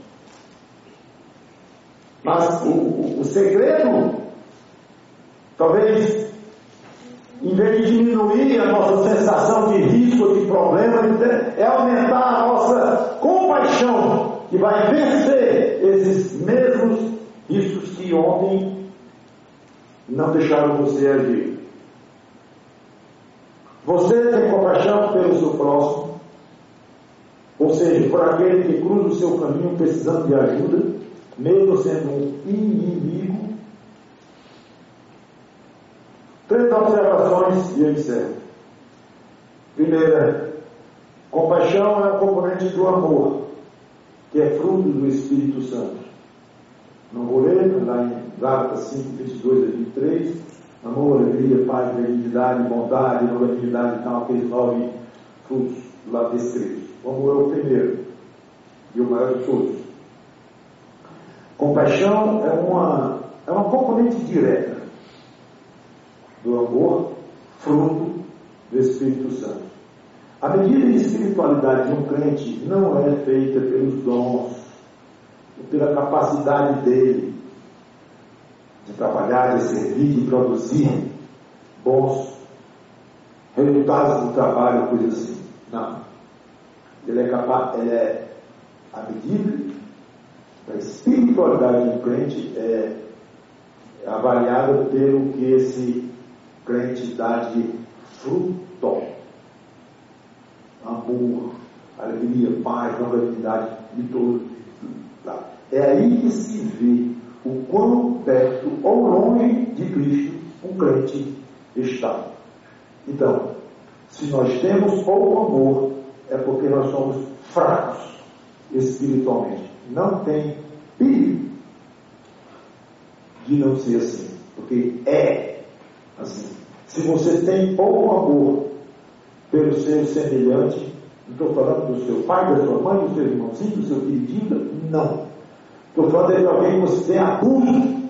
Mas o segredo, talvez, em vez de diminuir a nossa sensação de risco, de problema, é aumentar a nossa compaixão, que vai vencer esses mesmos riscos que ontem não deixaram você agir. Você tem compaixão pelo seu próximo, ou seja, por aquele que cruza o seu caminho precisando de ajuda, mesmo sendo um inimigo. 3 observações e eu encerro. Primeira, compaixão é um componente do amor, que é fruto do Espírito Santo. Não vou ler, lá em Gálatas 5, 22 a 23, amor, alegria, paz, benignidade, bondade, longanimidade e tal, aqueles 9 frutos lá descritos. O amor é o primeiro e o maior de todos. Compaixão é uma componente direta do amor, fruto do Espírito Santo. A medida de espiritualidade de um crente não é feita pelos dons, pela capacidade dele de trabalhar, de servir, de produzir bons resultados do trabalho, coisa assim. Não. Ele é capaz, a medida da espiritualidade de um crente é avaliada pelo que esse crente dá de fruto. Amor, alegria, paz, longanimidade de todo. É aí que se vê o quão perto ou longe de Cristo um crente está. Então, se nós temos pouco amor, é porque nós somos fracos espiritualmente. Não tem perigo de não ser assim, porque é assim. Se você tem pouco amor pelo seu semelhante, não estou falando do seu pai, da sua mãe, do seu irmãozinho, do seu queridinho, não. Estou falando de alguém que você tem abuso.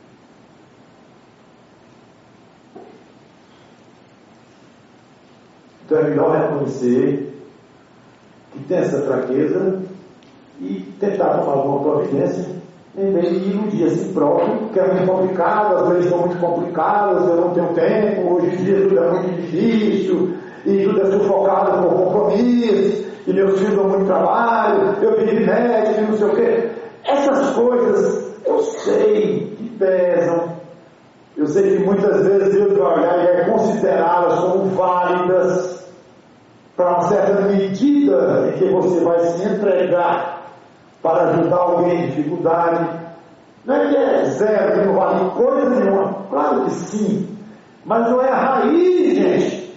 Então é melhor reconhecer que tem essa fraqueza e tentar tomar alguma providência, em vez de iludir a si próprio, que é muito complicado, as leis são muito complicadas, eu não tenho tempo, hoje em dia tudo é muito difícil, e tudo é sufocado por compromisso, e meus filhos dão muito trabalho, eu vivo médico, não sei o quê. Essas coisas, eu sei que pesam, eu sei que muitas vezes Deus vai olhar e vai considerá-las como válidas para uma certa medida em que você vai se entregar para ajudar alguém em dificuldade. Não é que é zero, que não vale coisa nenhuma, claro que sim, mas não é a raiz, gente,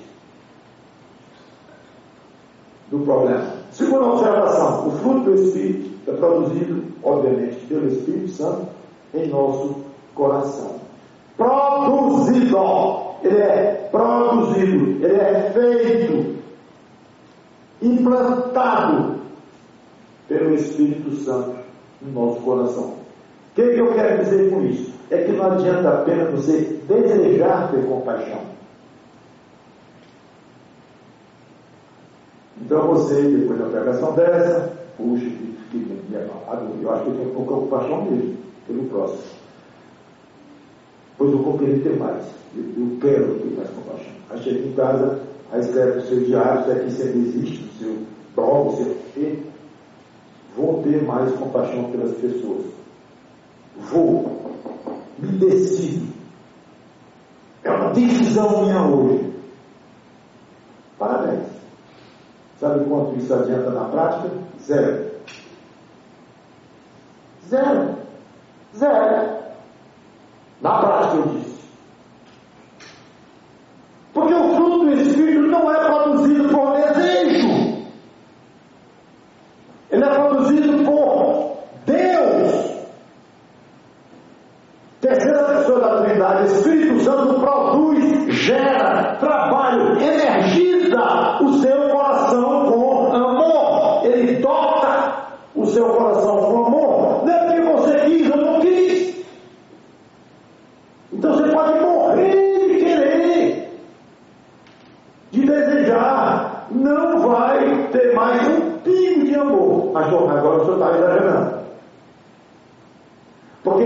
do problema. Segunda observação, o fruto do Espírito é produzido, obviamente, pelo Espírito Santo em nosso coração. Produzido, ele é produzido, ele é feito, implantado pelo Espírito Santo no nosso coração. O que eu quero dizer com isso? É que não adianta apenas você desejar ter compaixão. Então você, depois da pregação dessa, puxa, eu acho que eu tenho pouca compaixão mesmo pelo próximo. Pois eu vou querer ter mais. Eu quero ter mais compaixão. Aí chega em casa, aí escreve no seu diário, se aqui sempre existe, no seu blog, seu quê. Vou ter mais compaixão pelas pessoas. Me decido. É uma decisão minha hoje. Parabéns. Sabe quanto isso adianta na prática? Zero. Na prática eu disse. Porque o fruto do Espírito não é produzido por desejo. Ele é produzido por Deus. Terceira pessoa da Trindade, Espírito Santo produz, gera, trabalha, energiza o seu coração com amor. Ele toca o seu coração com amor. Não é porque você quis ou não quis. Então você pode morrer de querer, de desejar. Não vai ter mais um pingo de amor. Mas agora o senhor está exagerando. Porque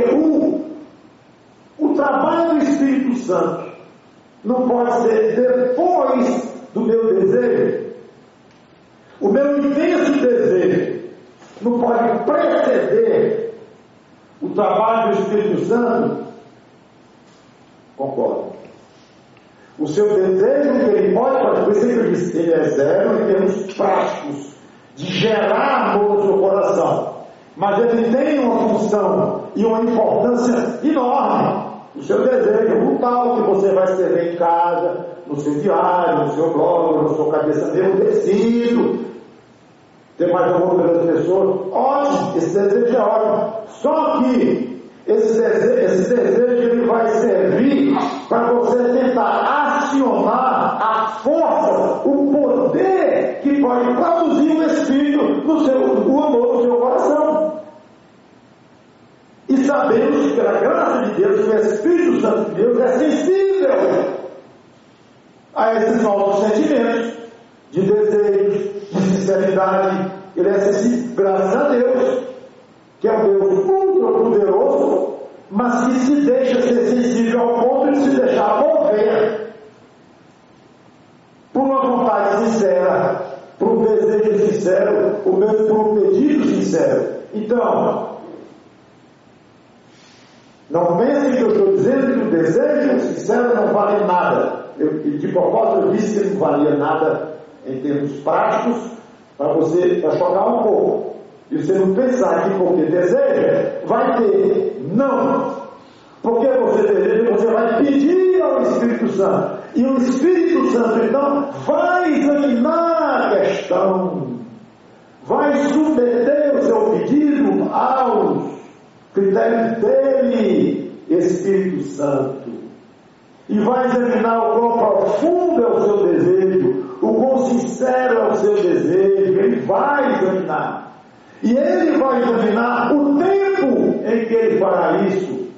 o trabalho do Espírito Santo não pode ser depois do meu desejo. O meu intenso desejo não pode preceder o trabalho do Espírito Santo. Concordo. O seu desejo, ele pode, por isso que eu disse, ele é zero em termos práticos, de gerar amor no seu coração. Mas ele tem uma função e uma importância enorme. O seu desejo, o tal que você vai escrever em casa, no seu diário, no seu blog, na sua cabeça, eu decido ter mais amor pelas pessoas. Ótimo, esse desejo é ótimo. Só que Esse desejo ele vai servir para você tentar acionar a força, o poder que pode produzir o Espírito o amor no seu coração. E sabemos, pela graça de Deus, que o Espírito Santo de Deus é sensível a esses novos sentimentos, de desejo, de sinceridade. Ele é sensível, graças a Deus, que é um Deus ultra poderoso, mas que se deixa ser sensível ao ponto de se deixar mover por uma vontade sincera, por um desejo sincero, ou mesmo por um pedido sincero. Então, não pensem que eu estou dizendo que o desejo sincero não vale nada. De propósito, eu disse que não valia nada em termos práticos, para chocar um pouco. E você não pensar que porque deseja, vai ter. Não. Porque você deseja, você vai pedir ao Espírito Santo. E o Espírito Santo, então, vai examinar a questão. Vai submeter o seu pedido aos critérios dele, Espírito Santo. E vai examinar o quão profundo é o seu desejo, o quão sincero é o seu desejo. Ele vai examinar. E ele vai examinar o tempo em que ele fará isso.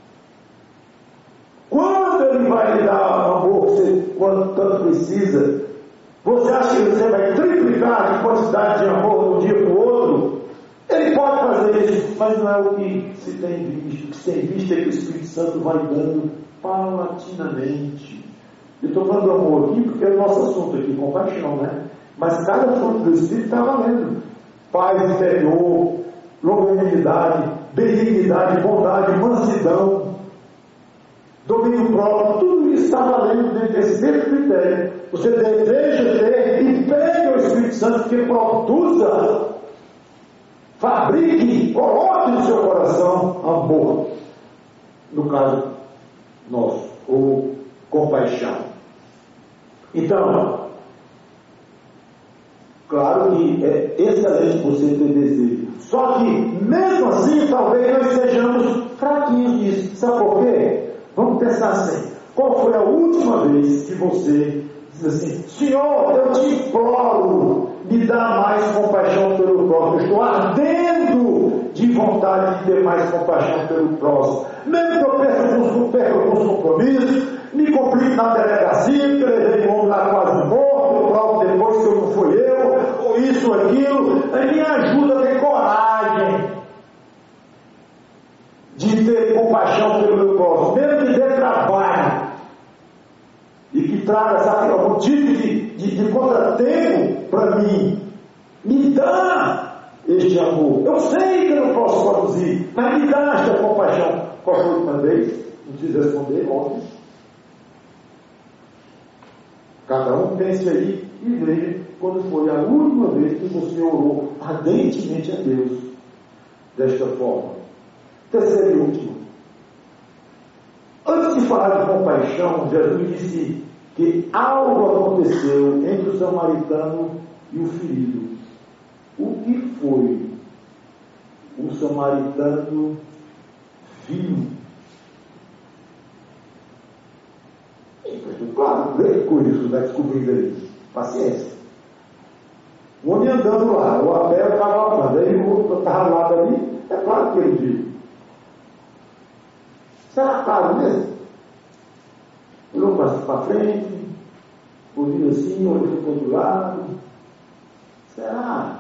Quando ele vai lhe dar o amor quanto tanto precisa. Você acha que você vai triplicar a quantidade de amor de um dia para o outro? Ele pode fazer isso, mas não é o que se tem visto. O que se tem visto é que o Espírito Santo vai dando paulatinamente. Eu estou falando do amor aqui porque é o nosso assunto aqui, compaixão, né? Mas cada fruto do Espírito está valendo. Paz interior, longanimidade, benignidade, bondade, mansidão, domínio próprio, tudo isso está valendo dentro desse mesmo critério. Você deseja ter e pegue o Espírito Santo que produza, fabrique, coloque no seu coração amor, no caso nosso, ou compaixão. Então, claro que é excelente você ter desejo. Só que, mesmo assim, talvez nós sejamos fraquinhos nisso. Sabe por quê? Vamos pensar assim. Qual foi a última vez que você diz assim: Senhor, eu te imploro, me dá mais compaixão pelo próximo. Eu estou ardendo de vontade de ter mais compaixão pelo próximo. Mesmo que eu perca alguns compromissos, me complique na delegacia, que eu levei um homem lá quase morto, eu provo depois que não fui eu, ou isso ou aquilo, aí me ajuda a ter coragem de ter compaixão pelo meu próximo, mesmo que dê trabalho e que traga, sabe, algum tipo de contratempo para mim. Me dá este amor. Eu sei que eu não posso produzir, mas me dá esta compaixão. Qual foi a última vez? Não precisa responder ontem. Cada um pense aí e veja quando foi a última vez que você orou ardentemente a Deus desta forma. Terceiro e último. Antes de falar de compaixão, Jesus disse que algo aconteceu entre o samaritano e o ferido. O que foi? O samaritano viu. Claro, grande coisa isso, está descobrindo aí. Paciência. O homem andando lá, o Abel estava andando, aí o outro estava lá ali, é claro que ele viu. Será claro mesmo? Olhou para frente, ouviu assim, olhou para o outro lado. Será?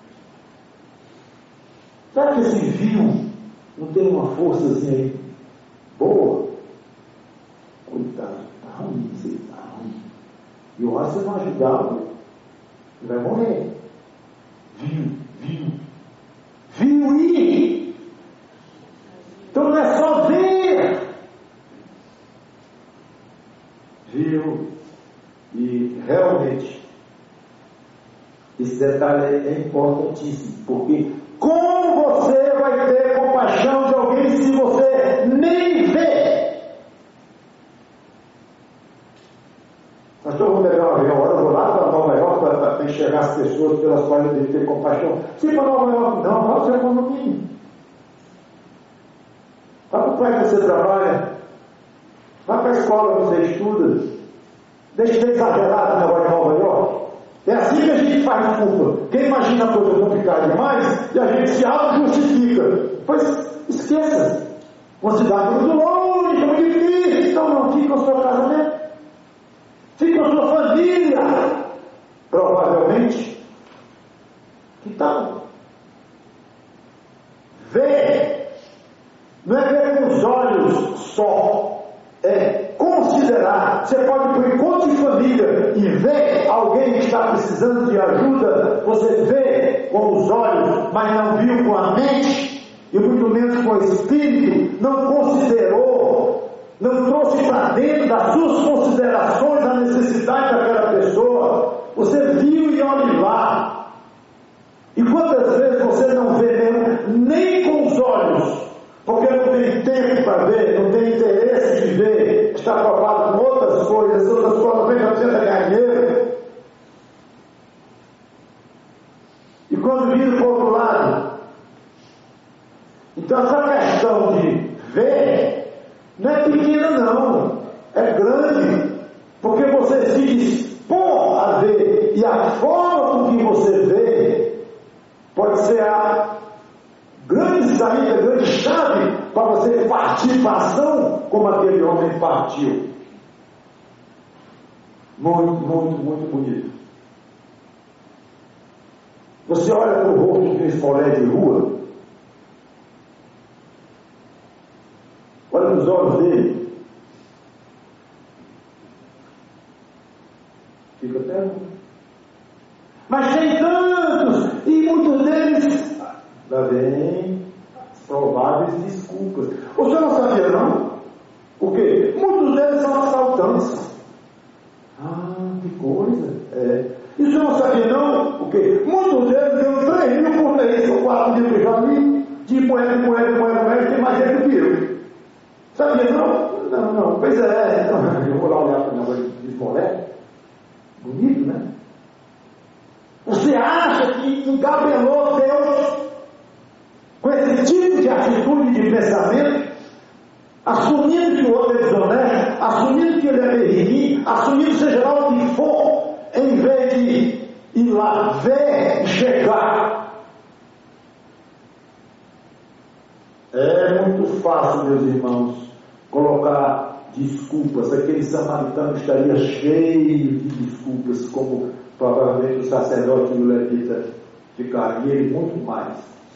Será que esse viu não tem uma forçazinha aí boa? Coitado, está ruim, você está ruim. E eu acho que você não ajudá-lo, ele vai morrer. Viu ir. Então não é só ver. Viu. E realmente esse detalhe é importantíssimo, porque como você vai ter compaixão de alguém se você nem vê? Pastor, vou pegar um avião agora, vou lá para Nova York para enxergar as pessoas pelas quais eu devo ter compaixão. Se para Nova York não, vai ser condomínio. pai que você trabalha, vai para a escola que você estuda, deixa de exagerar no negócio de Nova York. É assim que a gente faz desculpa. Quem imagina a coisa complicada demais e a gente se auto-justifica. Pois esqueça. Uma cidade muito longe, muito difícil. Então não fica o seu casamento. Fica a sua família. Provavelmente. Que tal? Ver. Não é ver com os olhos só. É considerar. Você pode ir para o encontro de família e ver alguém que está precisando de ajuda. Você vê com os olhos, mas não viu com a mente, e muito menos com o espírito. Não considerou, não trouxe para dentro das suas considerações a necessidade daquela pessoa. Você viu e olhe lá. E quantas vezes você não vê mesmo, nem com os olhos, porque não tem tempo para ver, não tem interesse de ver, está preocupado com outras coisas não precisa ganhar dinheiro. E quando vira para o outro lado, então essa questão de ver não é pequena não, é grande, porque você se dispõe a ver, e a forma com que você vê pode ser a grande saída, grande chave para você partir para a ação como aquele homem partiu. Muito, muito, muito bonito. Você olha para o rosto de um espolé de rua, olha nos olhos dele, fica até. Mas tem tantos, e muitos deles lá vem prováveis desculpas. O senhor não sabia não? O quê? Muitos deles são assaltantes. Ah, que coisa. E o senhor não sabia não? O quê? Muitos deles ganham 3 mil por mês, ou 4 mil que eu já vi, de moeda, tem mais dinheiro que eu. Sabia não? Não. Pois é. Eu vou lá olhar para o negócio de esmolé. Bonito, né? Você acha que engabelou Deus com esse tipo de atitude de pensamento, assumindo que o outro é desonesto, assumindo que ele é periguinho, assumindo seja lá o que for, em vez de ir lá ver e chegar? É muito fácil, meus irmãos, colocar desculpas. Aquele samaritano estaria cheio de desculpas, como provavelmente o sacerdote e o levita ficaram, e ele muito mais.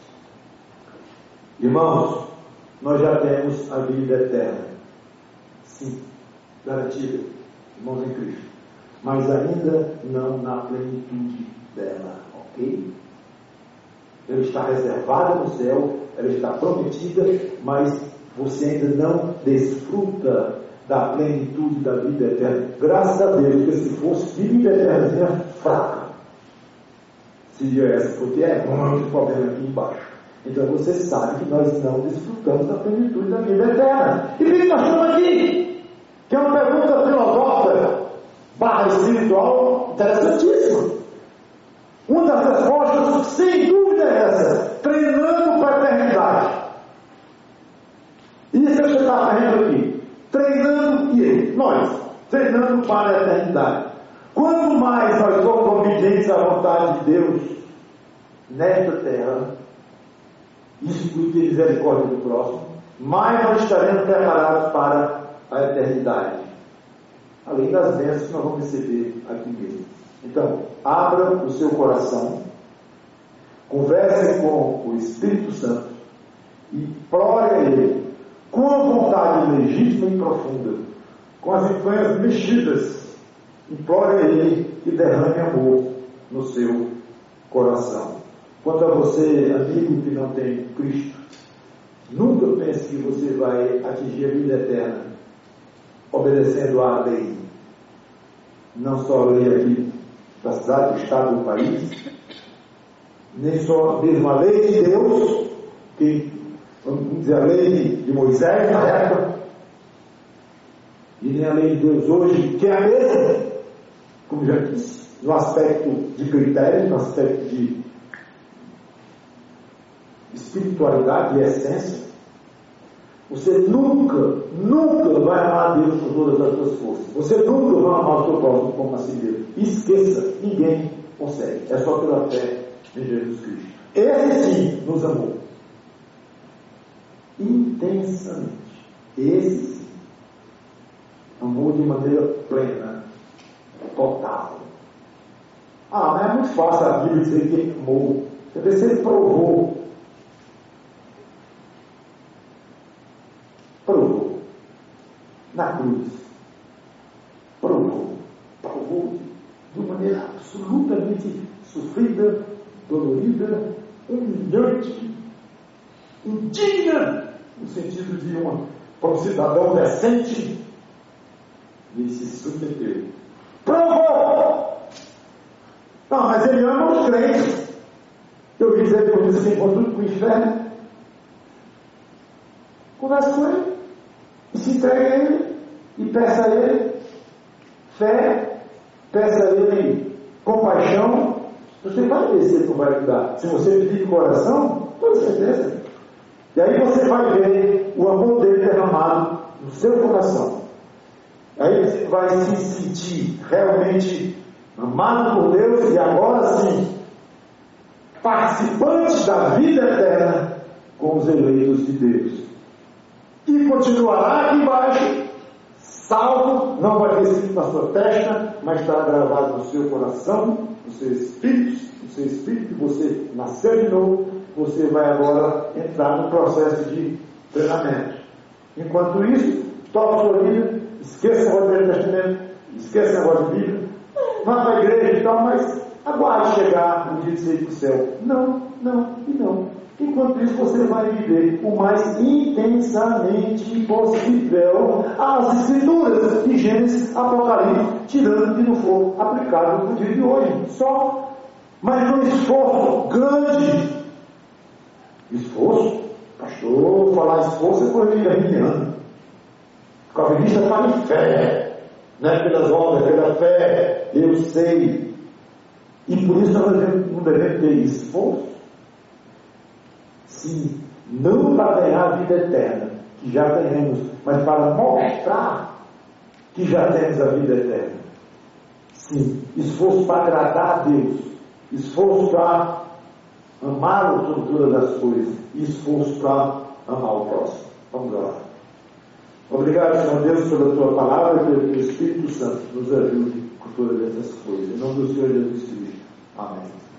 Irmãos, nós já temos a vida eterna, sim, garantida, irmãos em Cristo, mas ainda não na plenitude dela, ok? Ela está reservada no céu, ela está prometida, mas você ainda não desfruta da plenitude da vida eterna. Graças a Deus, porque se fosse vida eterna fraca, seria essa, porque é muito problema aqui embaixo. Então você sabe que nós não desfrutamos da plenitude da vida eterna. E por que nós estamos aqui? Que é uma pergunta filosófica / espiritual interessantíssima. Uma das respostas, sem dúvida, é essa: treinando para a eternidade. E isso é o que está fazendo aqui. Treinando e nós, treinando para a eternidade. Quanto mais nós somos obedientes à vontade de Deus nesta terra, isso inclui misericórdia do próximo, mais nós estaremos preparados para a eternidade, além das bênçãos que nós vamos receber aqui mesmo. Então, abra o seu coração, converse com o Espírito Santo e implore a Ele, com a vontade legítima e profunda, com as entranhas mexidas, implore a Ele que derrame amor no seu coração. Quanto a você, amigo que não tem Cristo, nunca pense que você vai atingir a vida eterna obedecendo à lei. Não só a lei aqui da cidade, do estado, do país, nem só mesmo a lei de Deus, que, vamos dizer, a lei de Moisés na época, e nem a lei de Deus hoje, que é a mesma, como já disse, no aspecto de critério, no aspecto de espiritualidade e essência, Você nunca vai amar a Deus com todas as suas forças. Você nunca vai amar o seu próximo como a si mesmo. Esqueça, ninguém consegue. É só pela fé em Jesus Cristo. Ele sim nos amou. Intensamente. Esse sim. Amou de maneira plena, total. Mas é muito fácil a Bíblia dizer que ele amou. Você provou. Provou. Na cruz. Provou de uma maneira absolutamente sofrida, dolorida, humilhante, indigna, no sentido de para um cidadão decente, ele se submeteu. Provou! Mas ele ama os crentes. Eu vi dizer que você se encontrou com o inferno. Conversa com ele. E se entregue a ele. E peça a ele fé. Peça a ele compaixão. Você vai ver se ele não vai ajudar. Se você pedir de coração, com certeza. E aí você vai ver o amor dele derramado no seu coração. Aí você vai se sentir realmente amado por Deus e agora sim participante da vida eterna com os eleitos de Deus. E continuará aqui embaixo, salvo, não vai ter escrito na sua testa, mas está gravado no seu coração, no seu espírito que você nasceu de novo. Você vai agora entrar no processo de treinamento. Enquanto isso, toca a sua vida, esqueça o Velho Testamento, esqueça o negócio de Bíblia, vá para a igreja e tal, mas aguarde chegar o dia de sair para o céu. Não. Enquanto isso, você vai viver o mais intensamente possível as Escrituras de Gênesis, Apocalipse, tirando que não for aplicado no dia de hoje. Só. Mas num esforço grande. Esforço? Pastor, falar esforço é coisa de arminiano. O calvinista fala em fé. Não é pelas obras, pela fé. Eu sei. E por isso nós não devemos ter esforço. Sim, não para ganhar a vida eterna, que já tenhamos, mas para mostrar que já temos a vida eterna. Sim, esforço para agradar a Deus, esforço para amá-lo sobre todas as coisas, e esforço para amar o próximo. Vamos lá. Obrigado, Senhor Deus, pela tua palavra e pelo teu Espírito Santo nos ajude com todas essas coisas. Em nome do Senhor Jesus Cristo. Amém.